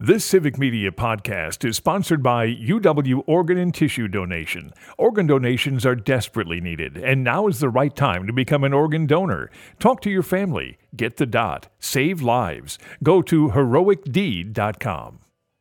This Civic Media podcast is sponsored by UW Organ and Tissue Donation. Organ donations are desperately needed, and now is the right time to become an organ donor. Talk to your family. Get the dot. Save lives. Go to heroicdeed.com.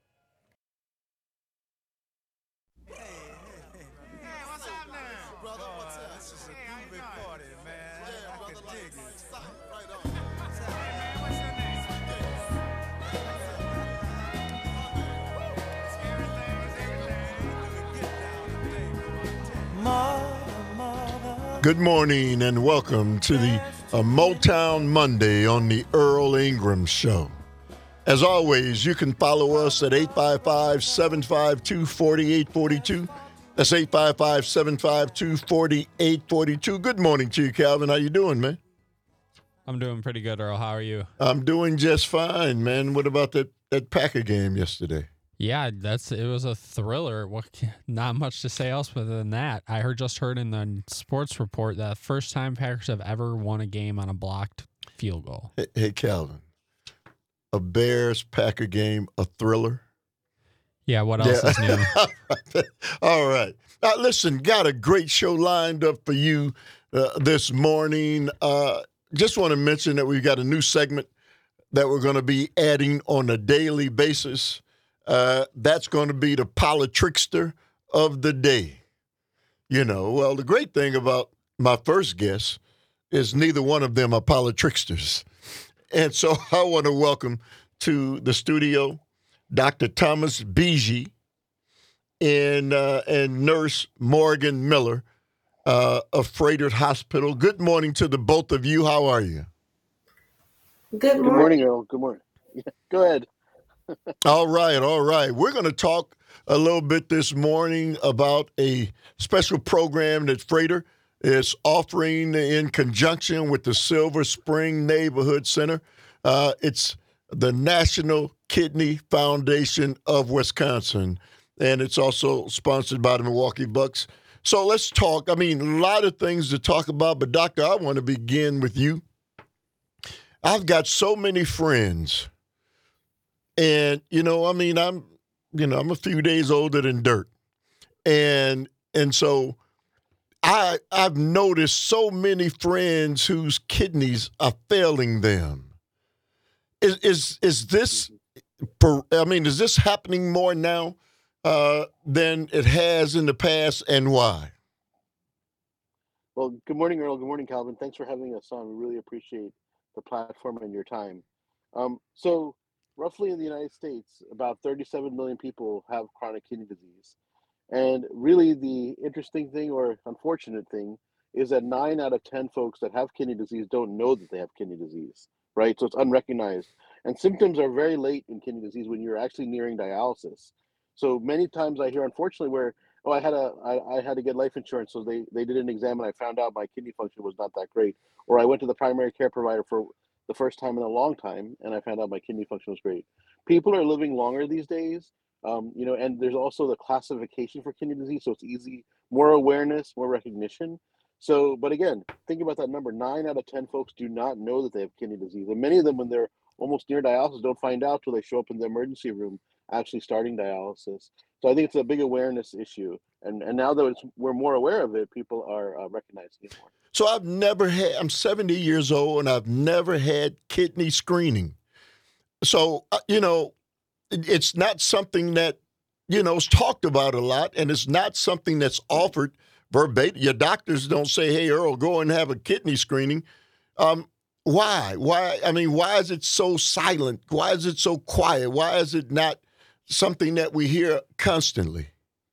Good morning and welcome to the Motown Monday on the Earl Ingram Show. As always, you can follow us at 855-752-4842. That's 855-752-4842. Good morning to you, Calvin. How you doing, man? I'm doing pretty good, Earl. How are you? I'm doing just fine, man. What about that Packer game yesterday? Yeah, it was a thriller. Not much to say else other than that. I just heard in the sports report that first time Packers have ever won a game on a blocked field goal. Hey, Calvin, a Bears-Packer game, a thriller? Yeah, what else is new? All right. Now, listen, got a great show lined up for you this morning. Just want to mention that we've got a new segment that we're going to be adding on a daily basis. That's going to be the politrickster of the day. You know, well, the great thing about my first guest is neither one of them are politricksters. And so I want to welcome to the studio Dr. Thomas Beege and Nurse Morgan Miller of Froedtert Hospital. Good morning to the both of you. How are you? Good morning, Earl. Good morning. Yeah, go ahead. All right. We're going to talk a little bit this morning about a special program that Froedtert is offering in conjunction with the Silver Spring Neighborhood Center. It's the National Kidney Foundation of Wisconsin, and it's also sponsored by the Milwaukee Bucks. So let's talk. I mean, a lot of things to talk about, but Doctor, I want to begin with you. I've got so many friends. And, I'm a few days older than dirt. And so I've noticed so many friends whose kidneys are failing them. Is this happening more now than it has in the past, and why? Well, good morning, Earl. Good morning, Calvin. Thanks for having us on. We really appreciate the platform and your time. So roughly in the United States, about 37 million people have chronic kidney disease. And really the interesting thing or unfortunate thing is that 9 out of 10 folks that have kidney disease don't know that they have kidney disease, right? So it's unrecognized. And symptoms are very late in kidney disease when you're actually nearing dialysis. So many times I hear, unfortunately, where, I had to get life insurance, so they did an exam and I found out my kidney function was not that great. Or I went to the primary care provider for the first time in a long time, and I found out my kidney function was great. People are living longer these days, and there's also the classification for kidney disease, so it's easy, more awareness, more recognition. So, but again, think about that number. 9 out of 10 folks do not know that they have kidney disease, and many of them, when they're almost near dialysis, don't find out till they show up in the emergency room actually starting dialysis. So I think it's a big awareness issue, and now that we're more aware of it, people are recognizing it more. So I'm 70 years old, and I've never had kidney screening. So, it's not something that, is talked about a lot, and it's not something that's offered verbatim. Your doctors don't say, hey, Earl, go and have a kidney screening. Why? Why is it so silent? Why is it so quiet? Why is it not something that we hear constantly?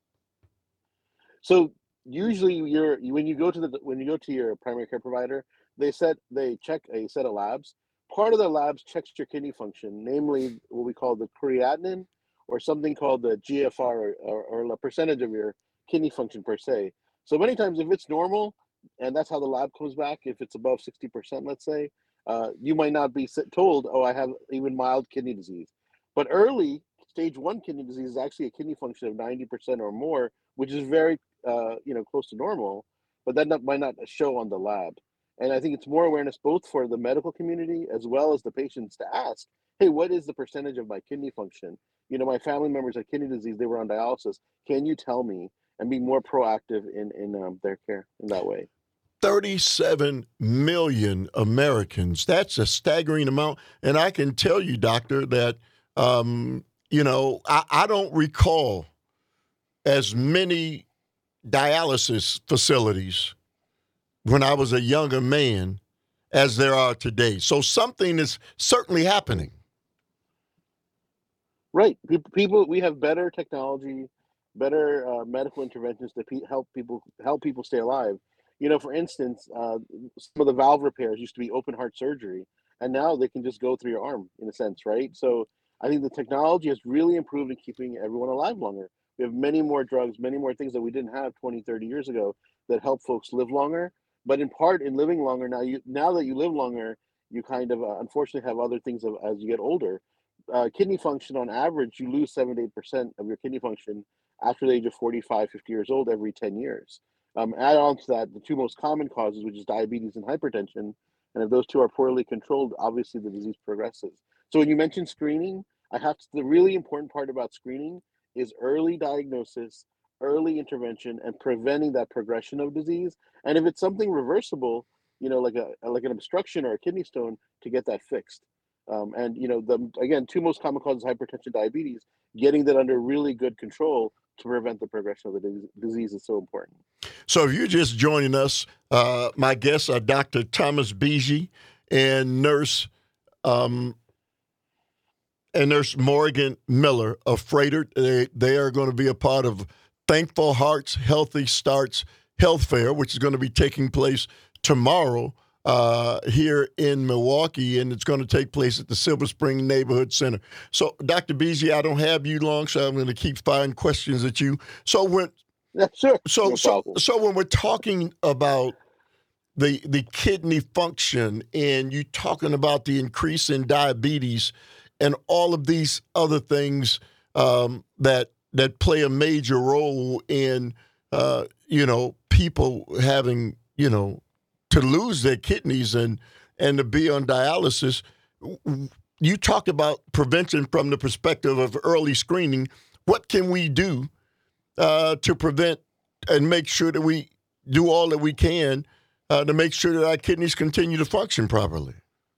So usually when you go to your primary care provider, they check a set of labs. Part of the labs checks your kidney function, namely what we call the creatinine, or something called the GFR, or the percentage of your kidney function per se. So many times if it's normal, and that's how the lab comes back, if it's above 60%, let's say, you might not be told, I have even mild kidney disease. But early stage 1 kidney disease is actually a kidney function of 90% or more, which is very close to normal, but that might not show on the lab. And I think it's more awareness both for the medical community as well as the patients to ask, hey, what is the percentage of my kidney function? You know, my family members had kidney disease, they were on dialysis. Can you tell me? And be more proactive in their care in that way. 37 million Americans. That's a staggering amount. And I can tell you, doctor, that, I don't recall as many dialysis facilities when I was a younger man as there are today. So something is certainly happening. Right. People, we have better technology, better medical interventions to help people stay alive. You know, for instance, some of the valve repairs used to be open heart surgery, and now they can just go through your arm in a sense, right? So I think the technology has really improved in keeping everyone alive longer. We have many more drugs, many more things that we didn't have 20, 30 years ago that help folks live longer. But in part, in living longer, now that you live longer, you kind of unfortunately have other things as you get older. Kidney function, on average, you lose 7 to 8% of your kidney function after the age of 45, 50 years old every 10 years. Add on to that the two most common causes, which is diabetes and hypertension. And if those two are poorly controlled, obviously the disease progresses. So when you mention screening, the really important part about screening is early diagnosis, early intervention, and preventing that progression of disease. And if it's something reversible, like an obstruction or a kidney stone, to get that fixed. And the two most common causes, hypertension, diabetes, getting that under really good control to prevent the progression of the disease is so important. So if you're just joining us, my guests are Dr. Thomas Beege and Nurse Morgan Miller of Froedtert. They are going to be a part of Thankful Hearts Healthy Starts Health Fair, which is going to be taking place tomorrow here in Milwaukee, and it's going to take place at the Silver Spring Neighborhood Center. So, Dr. Beege, I don't have you long, so I'm going to keep firing questions at you. So when sure. So when we're talking about the kidney function, and you talking about the increase in diabetes and all of these other things that play a major role in people having to lose their kidneys and to be on dialysis, you talk about prevention from the perspective of early screening. What can we do to prevent and make sure that we do all that we can to make sure that our kidneys continue to function properly?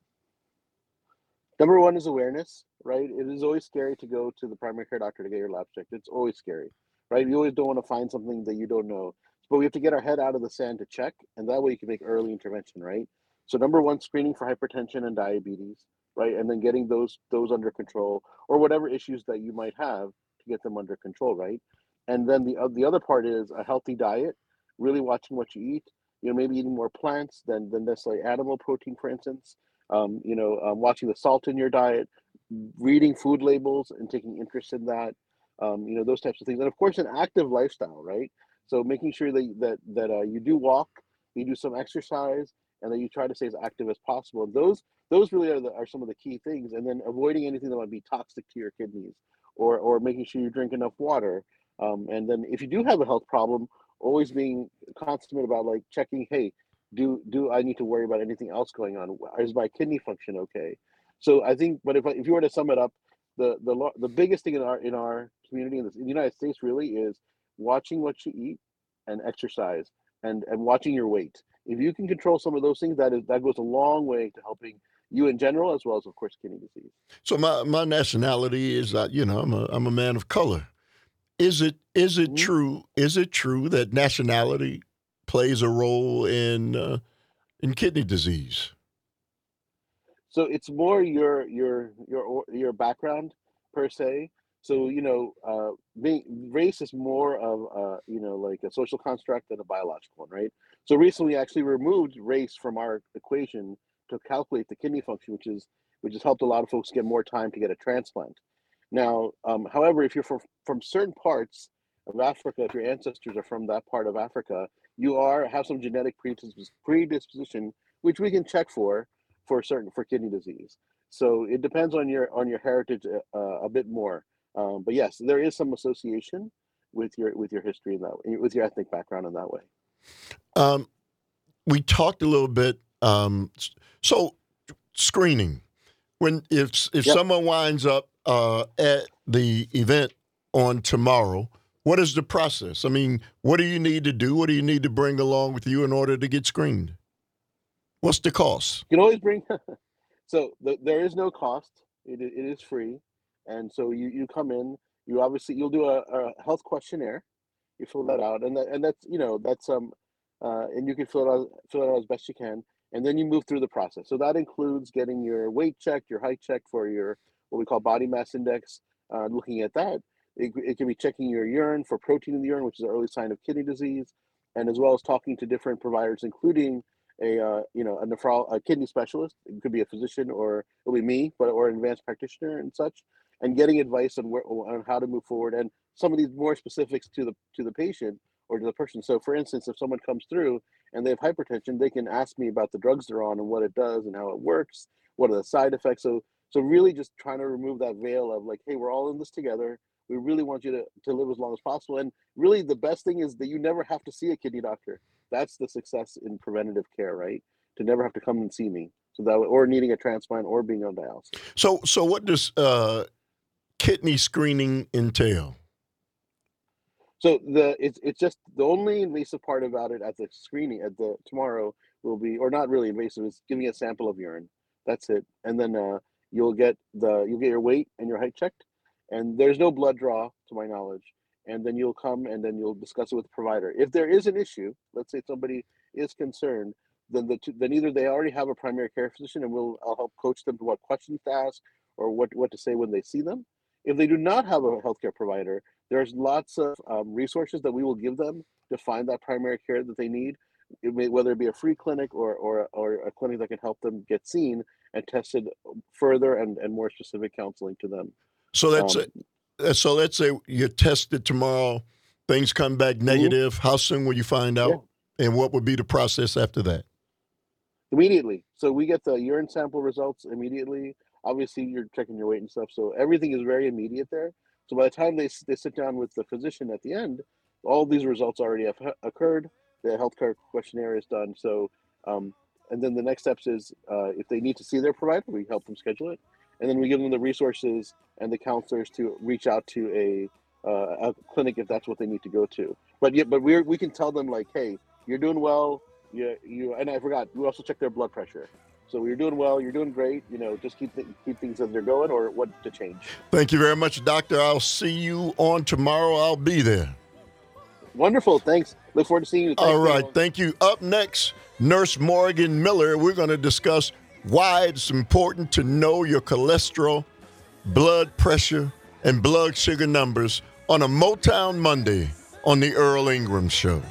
Number one is awareness, right? It is always scary to go to the primary care doctor to get your lab checked. It's always scary, right? You always don't want to find something that you don't know. But we have to get our head out of the sand to check, and that way you can make early intervention, right? So number one, screening for hypertension and diabetes, right? And then getting those under control, or whatever issues that you might have to get them under control, right? And then the other part is a healthy diet, really watching what you eat. Maybe eating more plants than necessarily animal protein, for instance. Watching the salt in your diet, reading food labels and taking interest in that. Those types of things, and of course, an active lifestyle, right? So making sure that you do walk, you do some exercise, and that you try to stay as active as possible. And those really are some of the key things. And then avoiding anything that might be toxic to your kidneys, or making sure you drink enough water. And then if you do have a health problem, always being consummate about like checking, hey, do I need to worry about anything else going on? Is my kidney function okay? So I think, but if you were to sum it up, the biggest thing in our community in the United States really is watching what you eat and exercise and watching your weight. If you can control some of those things, that goes a long way to helping you in general, as well as, of course, kidney disease. So my nationality is I'm a man of color. Is it Mm-hmm. true? Is it true that nationality plays a role in kidney disease? So it's more your background per se. So race is more of like a social construct than a biological one, right? So recently, we actually removed race from our equation to calculate the kidney function, which has helped a lot of folks get more time to get a transplant. Now, however, if you're from certain parts of Africa, if your ancestors are from that part of Africa, you have some genetic predisposition, which we can check for kidney disease. So it depends on your heritage a bit more. But yes, there is some association with your history in that way, with your ethnic background in that way. We talked a little bit. So screening. if Yep. someone winds up at the event on tomorrow, what is the process? I mean, what do you need to do? What do you need to bring along with you in order to get screened? What's the cost? You can always bring. There is no cost. It is free, and so you come in. You'll do a health questionnaire. You fill that out, and that's and you can fill it out as best you can, and then you move through the process. So that includes getting your weight checked, your height checked for your what we call body mass index. Looking at that, it can be checking your urine for protein in the urine, which is an early sign of kidney disease, and as well as talking to different providers, including a kidney specialist. It could be a physician, or it'll be me, or an advanced practitioner and such, and getting advice on how to move forward, and some of these more specifics to the patient or to the person. So, for instance, if someone comes through and they have hypertension, they can ask me about the drugs they're on and what it does and how it works. What are the side effects? So really, just trying to remove that veil of like, hey, we're all in this together. We really want you to live as long as possible. And really, the best thing is that you never have to see a kidney doctor. That's the success in preventative care, right? To never have to come and see me, or needing a transplant or being on dialysis. So what does kidney screening entail? So it's just the only invasive part about it at the screening at the tomorrow will be, or not really invasive, is giving a sample of urine. That's it, and then you'll get your weight and your height checked, and there's no blood draw to my knowledge. And then you'll come and then you'll discuss it with the provider. If there is an issue, let's say somebody is concerned, then either they already have a primary care physician, and I'll help coach them to what questions to ask or what to say when they see them. If they do not have a healthcare provider, there's lots of resources that we will give them to find that primary care that they need, whether it be a free clinic or a clinic that can help them get seen and tested further and more specific counseling to them. So so let's say you're tested tomorrow, things come back negative. How soon will you find out? Yeah. And what would be the process after that? Immediately. So we get the urine sample results immediately. Obviously, you're checking your weight and stuff. So everything is very immediate there. So by the time they sit down with the physician at the end, all these results already have occurred. The healthcare questionnaire is done. So, and then the next steps is if they need to see their provider, we help them schedule it. And then we give them the resources and the counselors to reach out to a clinic if that's what they need to go to. But we can tell them like, hey, you're doing well. You and I forgot, we also check their blood pressure. So you're doing well. You're doing great. Just keep things as they're going, or what to change. Thank you very much, Doctor. I'll see you on tomorrow. I'll be there. Wonderful. Thanks. Look forward to seeing you. Thanks, all right. Thank you. Up next, Nurse Morgan Miller. We're going to discuss why it's important to know your cholesterol, blood pressure, and blood sugar numbers on a Motown Monday on the Earl Ingram Show.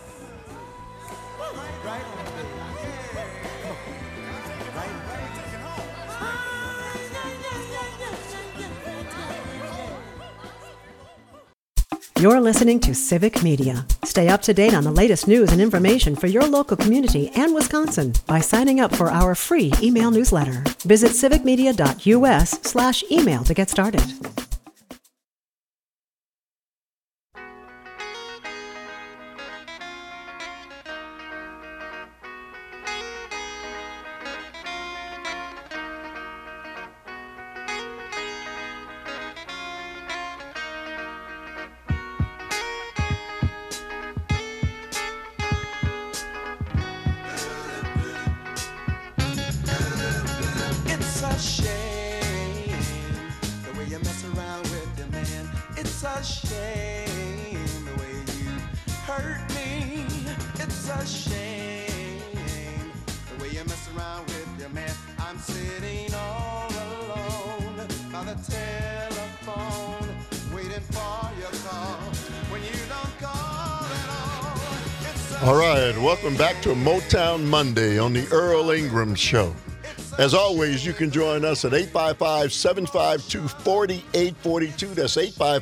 You're listening to Civic Media. Stay up to date on the latest news and information for your local community and Wisconsin by signing up for our free email newsletter. Visit civicmedia.us/email to get started. All right, welcome back to Motown Monday on the Earl Ingram Show. As always, you can join us at 855-752-4842. That's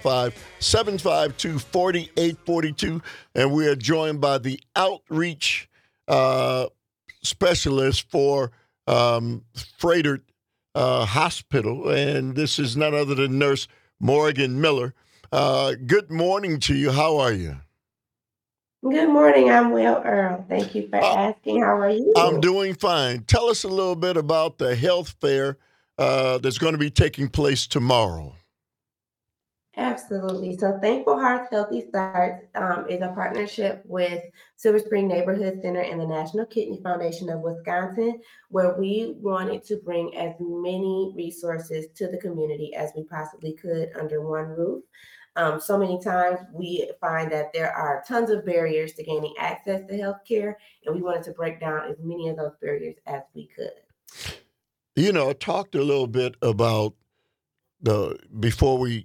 855-752-4842. And we are joined by the outreach specialist for Froedtert Hospital. And this is none other than Nurse Morgan Miller. Good morning to you. How are you? Good morning. I'm well, Earl. Thank you for asking. How are you? I'm doing fine. Tell us a little bit about the health fair that's going to be taking place tomorrow? Absolutely. So Thankful Hearts Healthy Starts is a partnership with Silver Spring Neighborhood Center and the National Kidney Foundation of Wisconsin, where we wanted to bring as many resources to the community as we possibly could under one roof. So many times we find that there are tons of barriers to gaining access to healthcare, and we wanted to break down as many of those barriers as we could. I talked a little bit about before we,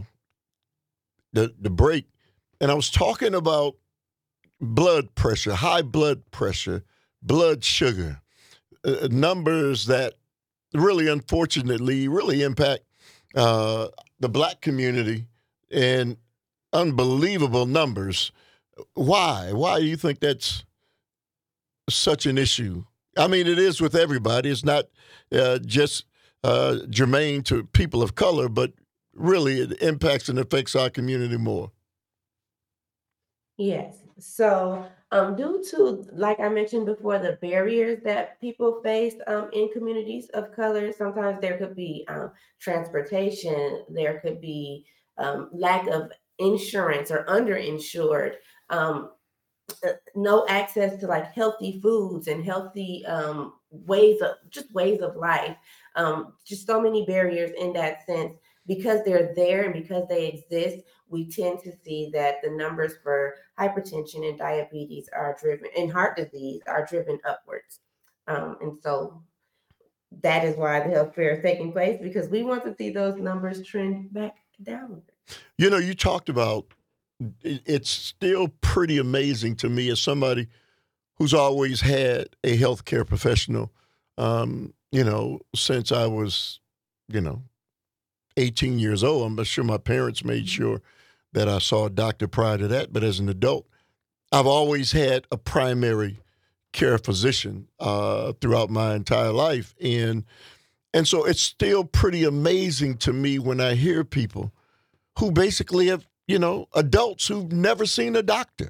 the break, and I was talking about blood pressure, high blood pressure, blood sugar, numbers that really, unfortunately, really impact the Black community in unbelievable numbers. Why? Why do you think that's such an issue? I mean, it is with everybody. It's not just germane to people of color, but really it impacts and affects our community more. Yes. So, due to, like I mentioned before, the barriers that people face in communities of color, sometimes there could be transportation, there could be lack of insurance or underinsured, um, no access to like healthy foods and healthy ways of life. Just so many barriers in that sense. Because they're there and because they exist, we tend to see that the numbers for hypertension and diabetes are driven, and heart disease are driven upwards. And so that is why the health fair is taking place, because we want to see those numbers trend back downward. You talked about it's still pretty amazing to me as somebody who's always had a healthcare professional, since I was, 18 years old. I'm sure my parents made sure that I saw a doctor prior to that. But as an adult, I've always had a primary care physician throughout my entire life. And so it's still pretty amazing to me when I hear people who basically have, adults who've never seen a doctor.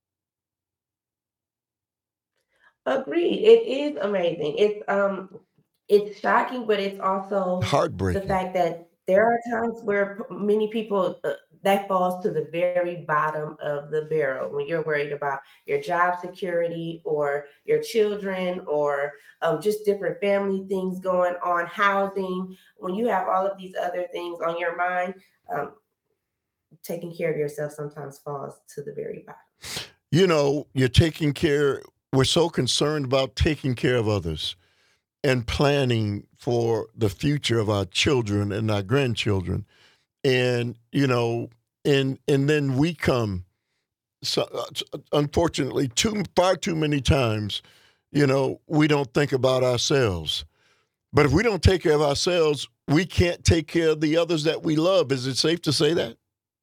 Agreed. It is amazing. It's shocking, but it's also the Heartbreaking. fact that there are times where many people that falls to the very bottom of the barrel when you're worried about your job security or your children or just different family things going on, housing. When you have all of these other things on your mind, taking care of yourself sometimes falls to the very bottom. You're we're so concerned about taking care of others and planning for the future of our children and our grandchildren. And, and then we come, unfortunately, far too many times, we don't think about ourselves. But if we don't take care of ourselves, we can't take care of the others that we love. Is it safe to say that?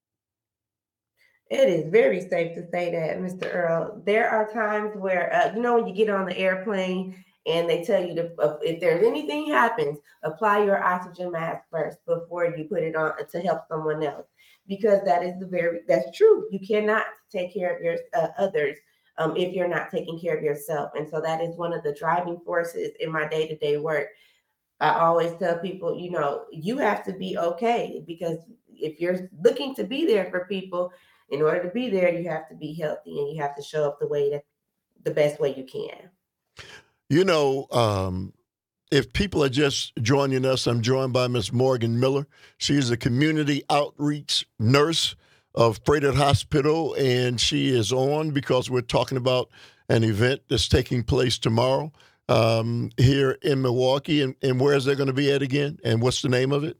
It is very safe to say that, Mr. Earl. There are times where, when you get on the airplane and they tell you if there's anything happens, apply your oxygen mask first before you put it on to help someone else, because that's true. You cannot take care of your others if you're not taking care of yourself, and so that is one of the driving forces in my day-to-day work. I always tell people, you have to be okay, because if you're looking to be there for people, in order to be there, you have to be healthy and you have to show up the best way you can. If people are just joining us, I'm joined by Ms. Morgan Miller. She is a community outreach nurse of Froedtert Hospital, and she is on because we're talking about an event that's taking place tomorrow here in Milwaukee. And where is that going to be at again? And what's the name of it?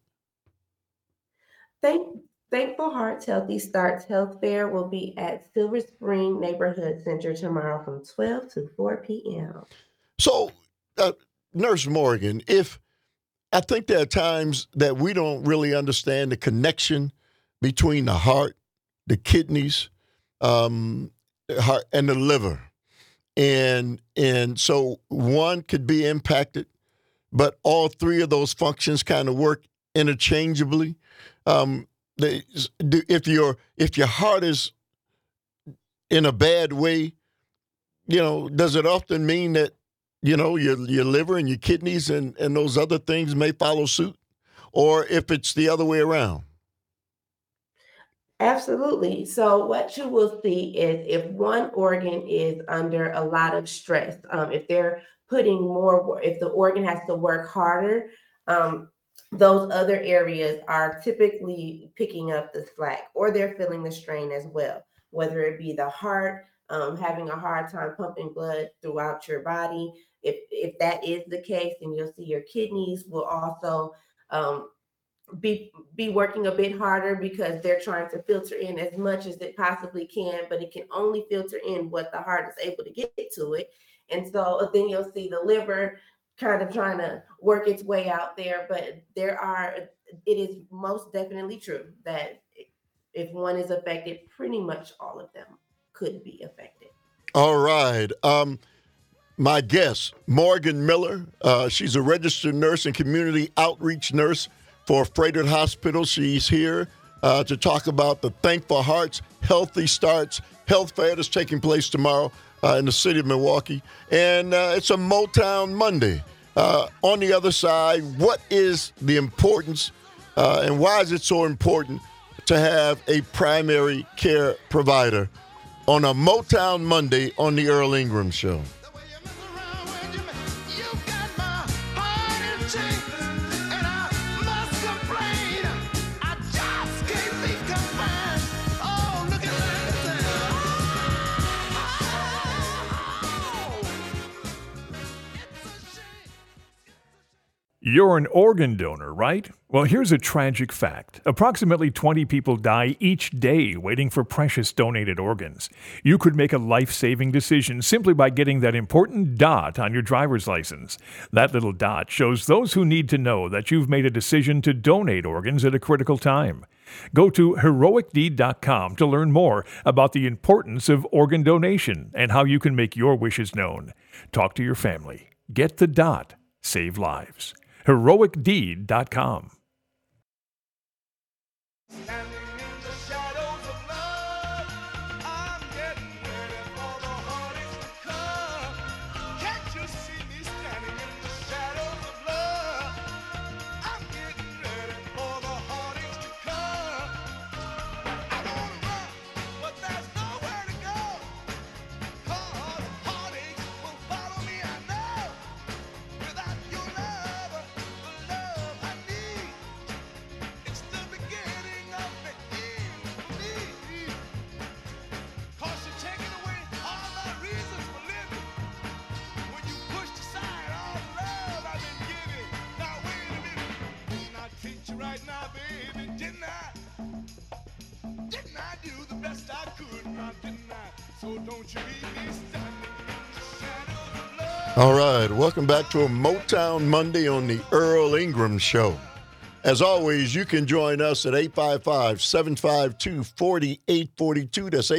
Thankful Hearts Healthy Starts Health Fair will be at Silver Spring Neighborhood Center tomorrow from 12 to 4 p.m. So, Nurse Morgan, I think there are times that we don't really understand the connection between the heart, the kidneys, heart, and the liver. And so one could be impacted, but all three of those functions kind of work interchangeably. If your heart is in a bad way, does it often mean that your liver and your kidneys and those other things may follow suit, or if it's the other way around. Absolutely. So, what you will see is if one organ is under a lot of stress, if they're putting if the organ has to work harder, um, those other areas are typically picking up the slack or they're feeling the strain as well, whether it be the heart, having a hard time pumping blood throughout your body. If that is the case, then you'll see your kidneys will also um, be working a bit harder because they're trying to filter in as much as it possibly can, but it can only filter in what the heart is able to get to it. And so then you'll see the liver kind of trying to work its way out there. But it is most definitely true that if one is affected, pretty much all of them could be affected. All right. My guest, Morgan Miller. She's a registered nurse and community outreach nurse for Froedtert Hospital. She's here to talk about the Thankful Hearts Healthy Starts Health Fair that's taking place tomorrow in the city of Milwaukee. And it's a Motown Monday. On the other side, what is the importance and why is it so important to have a primary care provider on a Motown Monday on the Earl Ingram Show? You're an organ donor, right? Well, here's a tragic fact. Approximately 20 people die each day waiting for precious donated organs. You could make a life-saving decision simply by getting that important dot on your driver's license. That little dot shows those who need to know that you've made a decision to donate organs at a critical time. Go to heroicdeed.com to learn more about the importance of organ donation and how you can make your wishes known. Talk to your family. Get the dot. Save lives. heroicdeed.com. All right, welcome back to a Motown Monday on the Earl Ingram Show. As always, you can join us at 855-752-4842. That's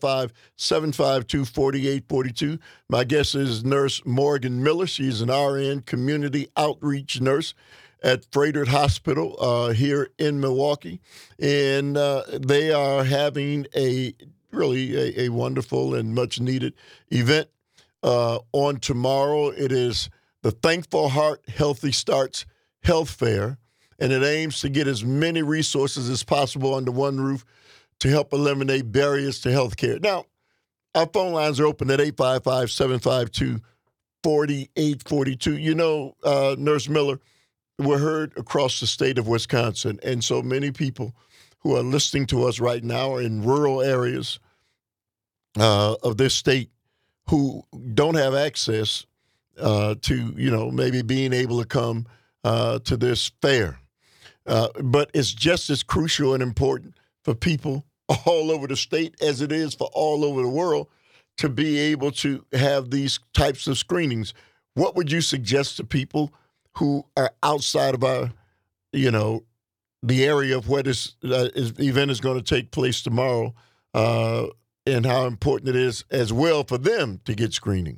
855-752-4842. My guest is Nurse Morgan Miller. She's an RN community outreach nurse at Froedtert Hospital here in Milwaukee. And they are having a wonderful and much needed event on tomorrow. It is the Thankful Heart Healthy Starts Health Fair, and it aims to get as many resources as possible under one roof to help eliminate barriers to health care. Now, our phone lines are open at 855-752-4842. You know, Nurse Miller, we're heard across the state of Wisconsin, and so many people who are listening to us right now are in rural areas of this state who don't have access to, maybe being able to come to this fair. But it's just as crucial and important for people all over the state as it is for all over the world to be able to have these types of screenings. What would you suggest to people who are outside of our, the area of where this event is going to take place tomorrow, and how important it is as well for them to get screening?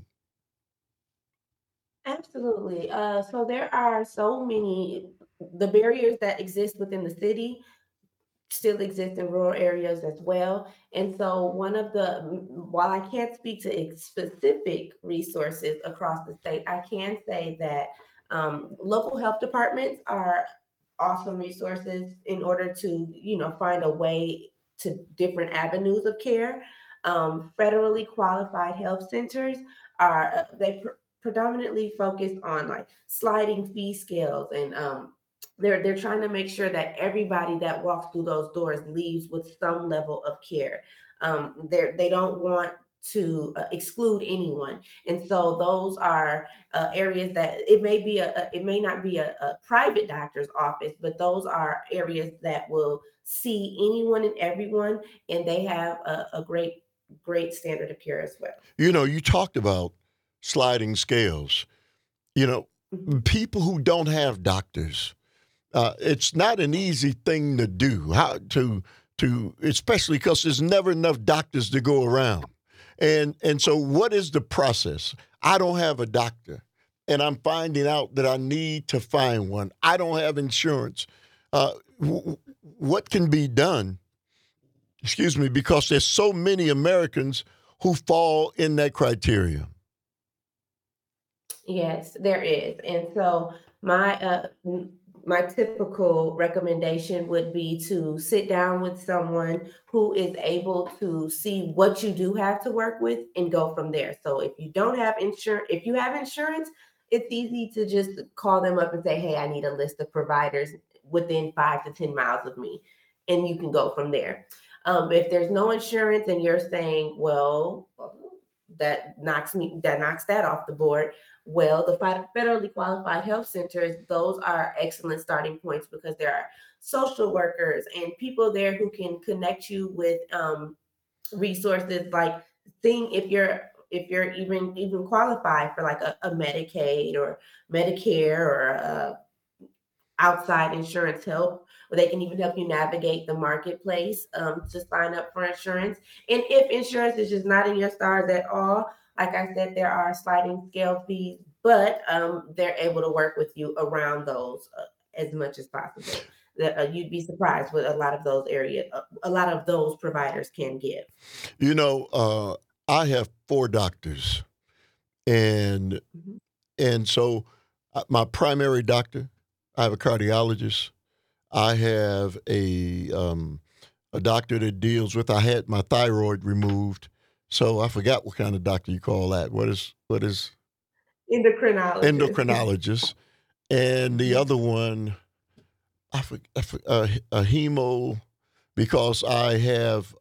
Absolutely. So there are so many the barriers that exist within the city still exist in rural areas as well. And so, while I can't speak to specific resources across the state, I can say that local health departments are awesome resources in order to, find a way to different avenues of care. Federally qualified health centers predominantly focus on like sliding fee scales, and they're trying to make sure that everybody that walks through those doors leaves with some level of care. They don't want to exclude anyone, and so those are areas that it may not be a private doctor's office, but those are areas that will see anyone and everyone, and they have a great standard of care as well. You talked about sliding scales. People who don't have doctors, it's not an easy thing to do. How to especially because there's never enough doctors to go around. And so what is the process? I don't have a doctor, and I'm finding out that I need to find one. I don't have insurance. What can be done? Excuse me, because there's so many Americans who fall in that criteria. Yes, there is. And so my typical recommendation would be to sit down with someone who is able to see what you do have to work with and go from there. So if you don't have insurance, if you have insurance, it's easy to just call them up and say, hey, I need a list of providers within 5 to 10 miles of me, and you can go from there. If there's no insurance and you're saying, well, that knocks that off the board. Well, the federally qualified health centers, those are excellent starting points because there are social workers and people there who can connect you with resources like seeing if you're even qualified for like a Medicaid or Medicare or outside insurance help, or they can even help you navigate the marketplace to sign up for insurance. And if insurance is just not in your stars at all, like I said, there are sliding scale fees, but they're able to work with you around those as much as possible. You'd be surprised what a lot of those providers can give. I have 4 doctors, and so my primary doctor, I have a cardiologist. I have a doctor that deals with. I had my thyroid removed, so I forgot what kind of doctor you call that. What is endocrinologist? Endocrinologist, and the other one, I forgot a hemo, because I have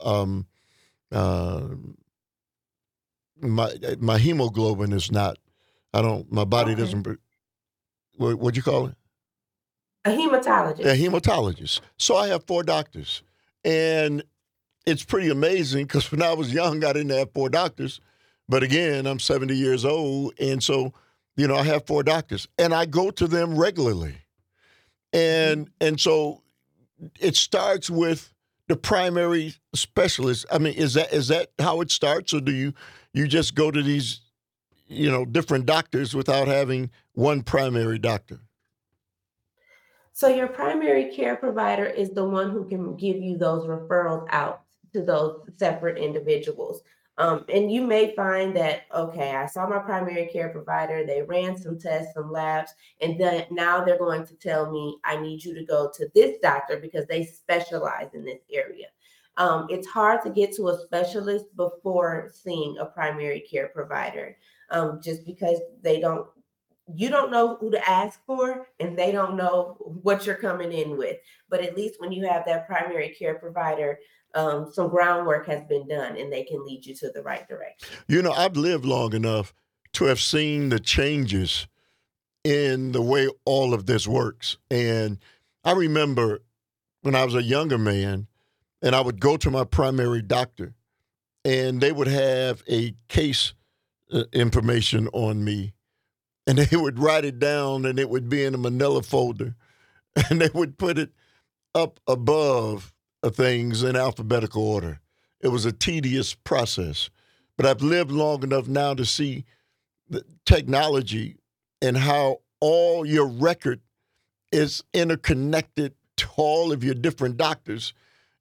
my hemoglobin is not. My body doesn't. What'd you call it? A hematologist. A hematologist. So I have 4 doctors. And it's pretty amazing because when I was young, I didn't have 4 doctors. But again, I'm 70 years old. And so, I have 4 doctors. And I go to them regularly. And so it starts with the primary specialist. I mean, is that how it starts? Or do you just go to these, different doctors without having one primary doctor? So your primary care provider is the one who can give you those referrals out to those separate individuals. And you may find that, okay, I saw my primary care provider, they ran some tests, some labs, and then now they're going to tell me I need you to go to this doctor because they specialize in this area. It's hard to get to a specialist before seeing a primary care provider, just because you don't know who to ask for, and they don't know what you're coming in with. But at least when you have that primary care provider, some groundwork has been done, and they can lead you to the right direction. I've lived long enough to have seen the changes in the way all of this works. And I remember when I was a younger man, and I would go to my primary doctor, and they would have a case information on me. And they would write it down, and it would be in a manila folder. And they would put it up above things in alphabetical order. It was a tedious process. But I've lived long enough now to see the technology and how all your record is interconnected to all of your different doctors.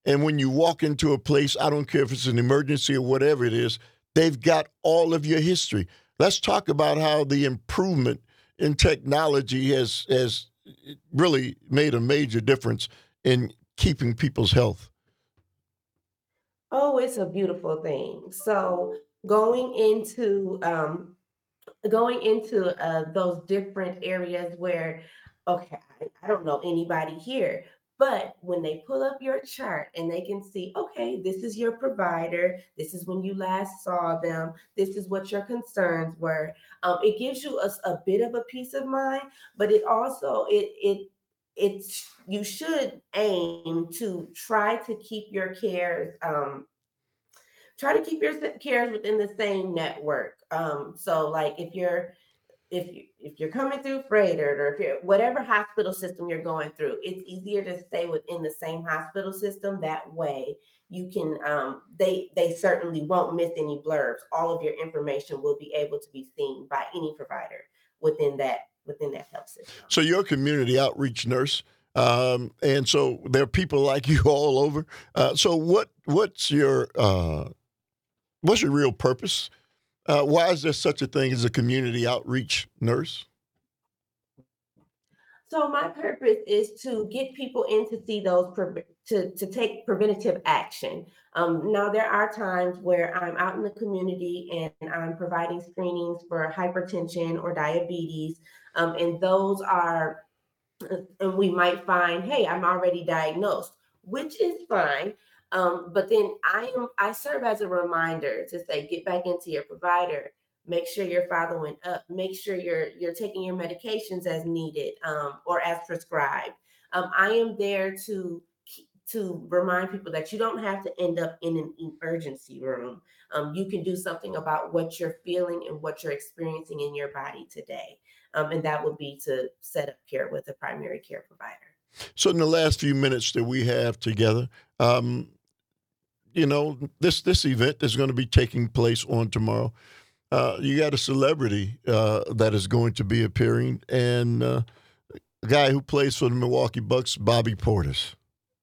And when you walk into a place, I don't care if it's an emergency or whatever it is, they've got all of your history. Let's talk about how the improvement in technology has really made a major difference in keeping people's health. Oh, it's a beautiful thing. So going into those different areas where, okay, I don't know anybody here, but when they pull up your chart and they can see, okay, this is your provider, this is when you last saw them, this is what your concerns were. It gives you a bit of a peace of mind, but it also it's you should aim to try to keep your cares within the same network. So like if you're coming through Freighted, or if you're whatever hospital system you're going through, it's easier to stay within the same hospital system. That way you can they certainly won't miss any blurbs. All of your information will be able to be seen by any provider within that health system. So you're a community outreach nurse. And so there are people like you all over. So what's your real purpose? Why is there such a thing as a community outreach nurse? So my purpose is to get people in to see to take preventative action. Now there are times where I'm out in the community and I'm providing screenings for hypertension or diabetes, and those are, and we might find, hey, I'm already diagnosed, which is fine. But then I serve as a reminder to say, get back into your provider, make sure you're following up, make sure you're taking your medications as needed, or as prescribed. I am there to remind people that you don't have to end up in an emergency room. You can do something about what you're feeling and what you're experiencing in your body today. And that would be to set up care with a primary care provider. So in the last few minutes that we have together, this event is going to be taking place on tomorrow. You got a celebrity that is going to be appearing, and a guy who plays for the Milwaukee Bucks, Bobby Portis.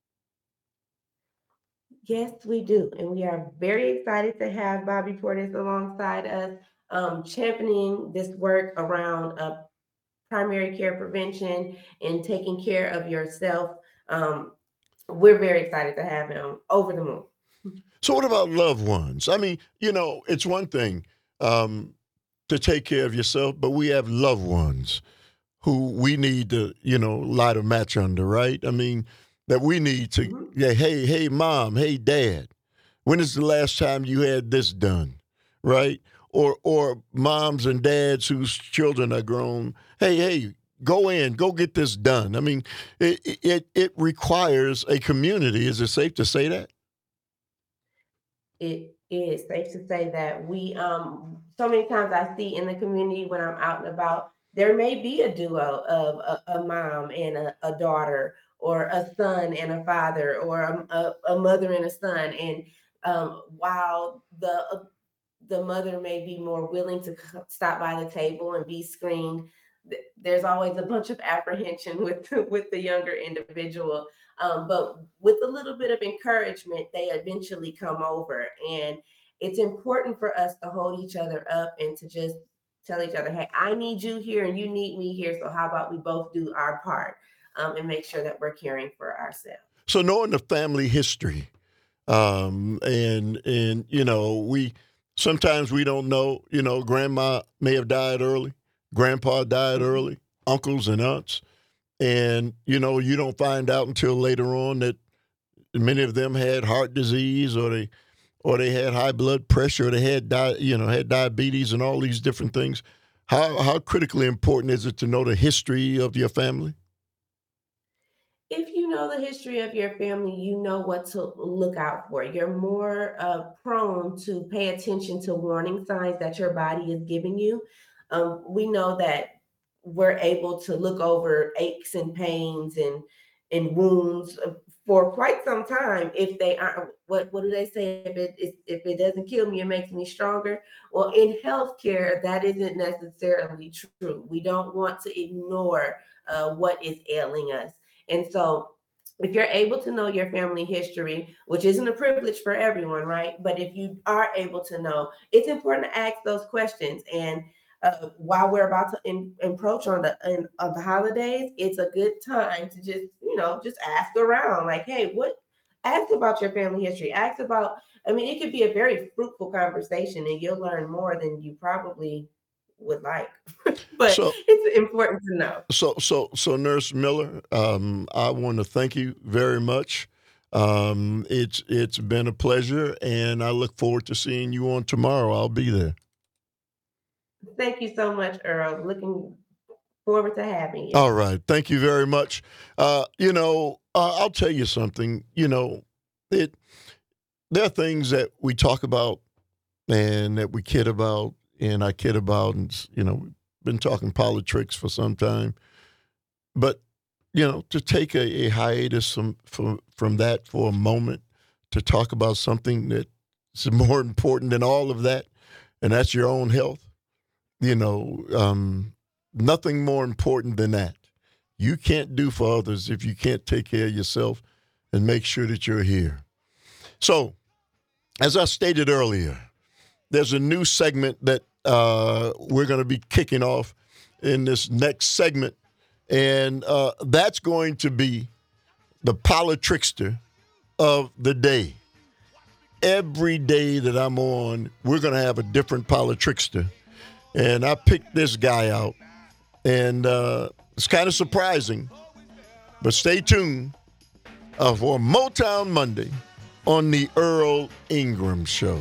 Yes, we do. And we are very excited to have Bobby Portis alongside us, championing this work around primary care prevention and taking care of yourself. We're very excited to have him. Over the moon. So what about loved ones? I mean, it's one thing to take care of yourself, but we have loved ones who we need to, light a match under, right? I mean, that we need to, hey, mom, hey, dad, when is the last time you had this done, right? Or moms and dads whose children are grown, hey, go get this done. I mean, it requires a community. Is it safe to say that? It is safe to say that we, so many times I see in the community when I'm out and about, there may be a duo of a mom and a daughter, or a son and a father, or a mother and a son. And while the mother may be more willing to stop by the table and be screened, there's always a bunch of apprehension with the younger individual. But with a little bit of encouragement, they eventually come over. And it's important for us to hold each other up and to just tell each other, hey, I need you here and you need me here. So how about we both do our part, and make sure that we're caring for ourselves. So knowing the family history, and we sometimes we don't know, grandma may have died early, grandpa died early, uncles and aunts. And, you don't find out until later on that many of them had heart disease, or they had high blood pressure, or they had diabetes and all these different things. How critically important is it to know the history of your family? If you know the history of your family, you know what to look out for. You're more prone to pay attention to warning signs that your body is giving you. We know that we're able to look over aches and pains and wounds for quite some time. If they are, what do they say? If it doesn't kill me, it makes me stronger. Well, in healthcare, that isn't necessarily true. We don't want to ignore what is ailing us. And so if you're able to know your family history, which isn't a privilege for everyone, right? But if you are able to know, it's important to ask those questions. And while we're about to approach on the holidays, it's a good time to just ask around, like, hey, ask about your family history. Ask about, I mean, it could be a very fruitful conversation and you'll learn more than you probably would like. But So, it's important to know. so Nurse Miller, I want to thank you very much. It's been a pleasure, and I look forward to seeing you on tomorrow. I'll be there. Thank you so much, Earl. Looking forward to having you. All right. Thank you very much. I'll tell you something. There are things that we talk about and that we kid about, and I kid about, and, we've been talking politics for some time. But, to take a hiatus from that for a moment to talk about something that's more important than all of that, and that's your own health, nothing more important than that. You can't do for others if you can't take care of yourself and make sure that you're here. So, as I stated earlier, there's a new segment that we're going to be kicking off in this next segment, and that's going to be the Politrickster of the day. Every day that I'm on, we're going to have a different Politrickster, and I picked this guy out, and it's kind of surprising, but stay tuned for Motown Monday on the Earl Ingram Show.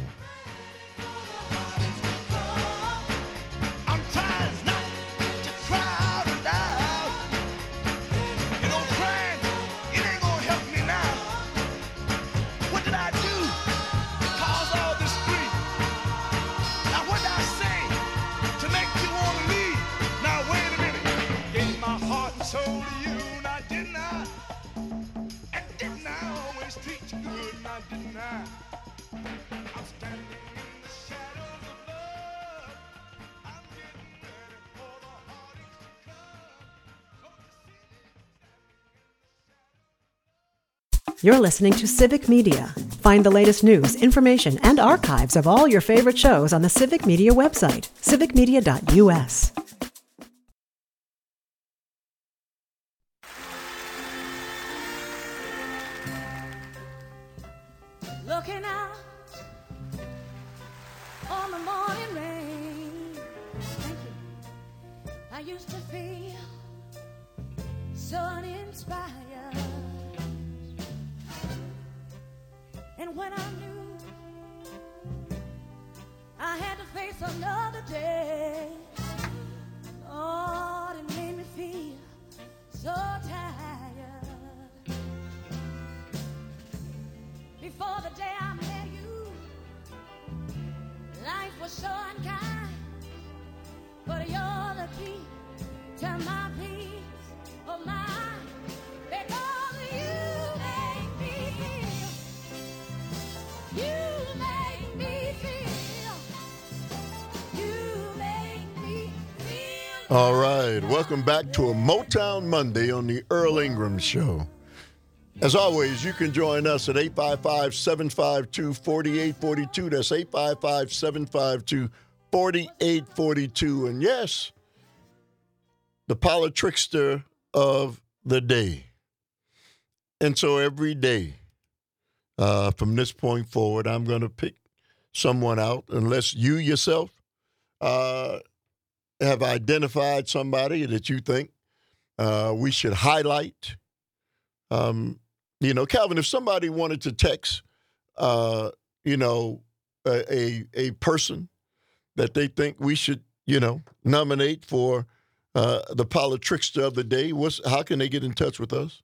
You're listening to Civic Media. Find the latest news, information, and archives of all your favorite shows on the Civic Media website, civicmedia.us. Looking out on the morning rain. Thank you. I used to feel so uninspired. And when I knew I had to face another day, Lord, it made me feel so tired. Before the day I met you, life was so unkind, but you're the key to my peace of mind, because you make me feel. You make me feel. You make me feel. All right. Welcome back to a Motown Monday on the Earl Ingram Show. As always, you can join us at 855-752-4842. That's 855-752-4842. And yes, the Politrickster of the day. And so every day, from this point forward, I'm going to pick someone out, unless you yourself have identified somebody that you think we should highlight. Calvin, if somebody wanted to text, a person that they think we should, nominate for the Politrickster of the day, how can they get in touch with us?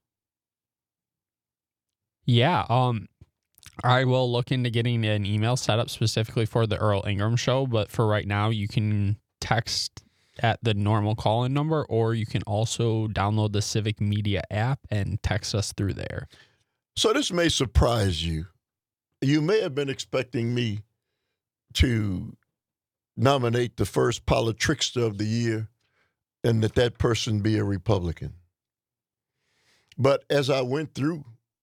Yeah, I will look into getting an email set up specifically for the Earl Ingram Show, but for right now, you can text at the normal call-in number, or you can also download the Civic Media app and text us through there. So this may surprise you. You may have been expecting me to nominate the first Politrickster of the year and that person be a Republican. But as I went through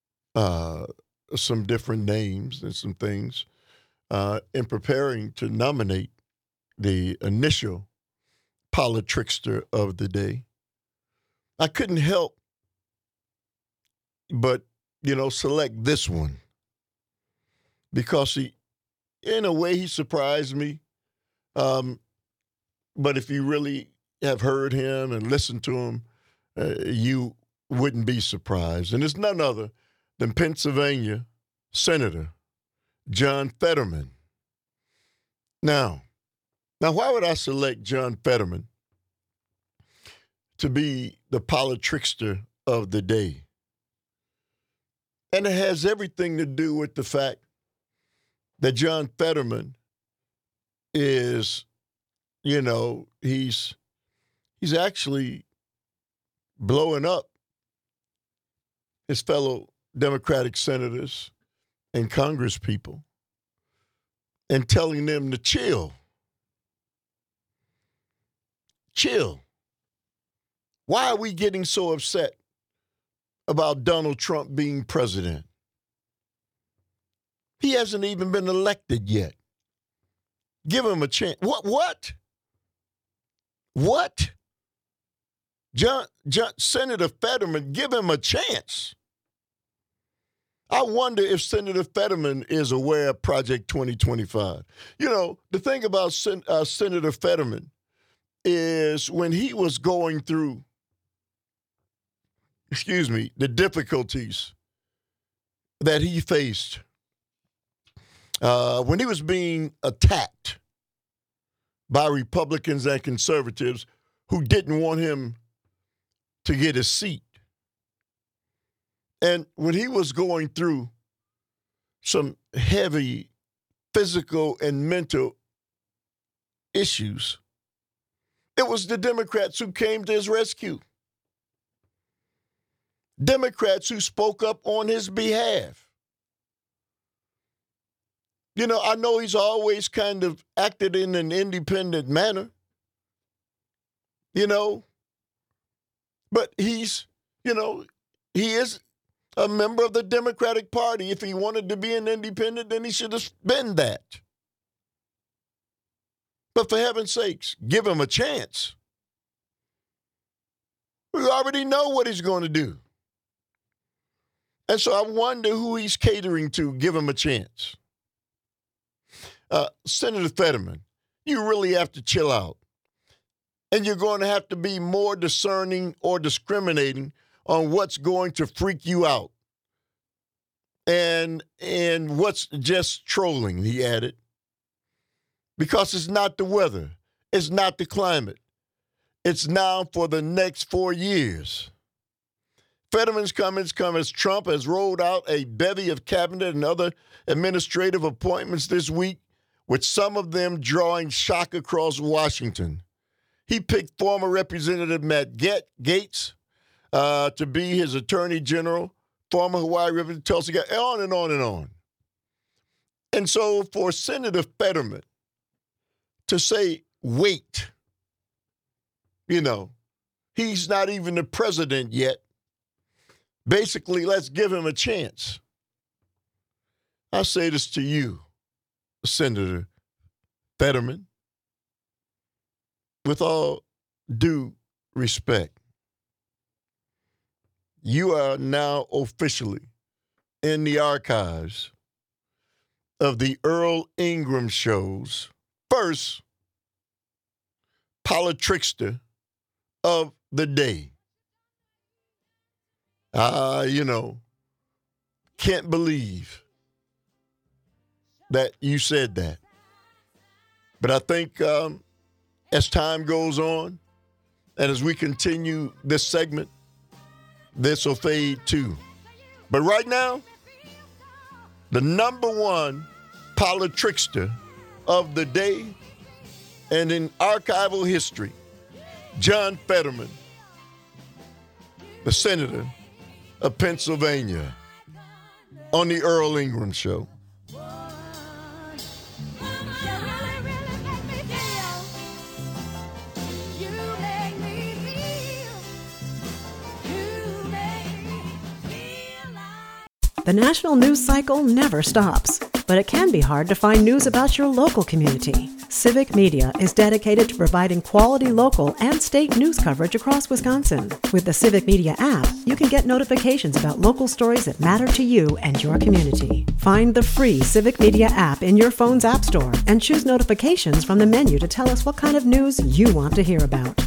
some different names and some things in preparing to nominate the initial politrickster of the day, I couldn't help but, select this one because in a way, he surprised me. But if you really have heard him and listened to him, you wouldn't be surprised. And it's none other than Pennsylvania Senator John Fetterman. Now, why would I select John Fetterman to be the politrickster of the day? And it has everything to do with the fact that John Fetterman is, he's actually blowing up his fellow Democratic senators and Congress people and telling them to chill. Chill. Why are we getting so upset about Donald Trump being president? He hasn't even been elected yet. Give him a chance. What? Senator Fetterman, give him a chance. I wonder if Senator Fetterman is aware of Project 2025. The thing about Senator Fetterman is when he was going through, the difficulties that he faced, when he was being attacked by Republicans and conservatives who didn't want him to get a seat. And when he was going through some heavy physical and mental issues, it was the Democrats who came to his rescue. Democrats who spoke up on his behalf. I know he's always kind of acted in an independent manner, but he is a member of the Democratic Party. If he wanted to be an independent, then he should have been that. But for heaven's sakes, give him a chance. We already know what he's going to do. And so I wonder who he's catering to. Give him a chance. Senator Fetterman, you really have to chill out. And you're going to have to be more discerning or discriminating on what's going to freak you out. And what's just trolling, he added. Because it's not the weather. It's not the climate. It's now for the next 4 years. Fetterman's comments come as Trump has rolled out a bevy of cabinet and other administrative appointments this week, with some of them drawing shock across Washington. He picked former Representative Matt Gaetz to be his attorney general, former Hawaii Representative Tulsi Gabbard, on and on and on. And so for Senator Fetterman to say, wait, he's not even the president yet. Basically, let's give him a chance. I say this to you, Senator Fetterman, with all due respect. You are now officially in the archives of the Earl Ingram Show's first politrickster of the day. Can't believe that you said that. But I think as time goes on and as we continue this segment, this will fade too. But right now, the number one politrickster of the day and in archival history, John Fetterman, the senator of Pennsylvania, on the Earl Ingram Show. The national news cycle never stops, but it can be hard to find news about your local community. Civic Media is dedicated to providing quality local and state news coverage across Wisconsin. With the Civic Media app, you can get notifications about local stories that matter to you and your community. Find the free Civic Media app in your phone's app store and choose notifications from the menu to tell us what kind of news you want to hear about.